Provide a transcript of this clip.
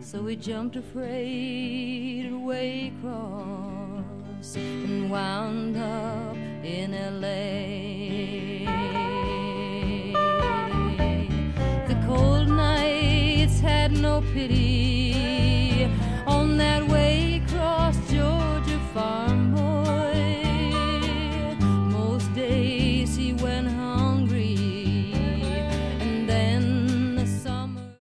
So we jumped a freighted way across and wound up in L.A. The cold nights had no pity on that way across Georgia farm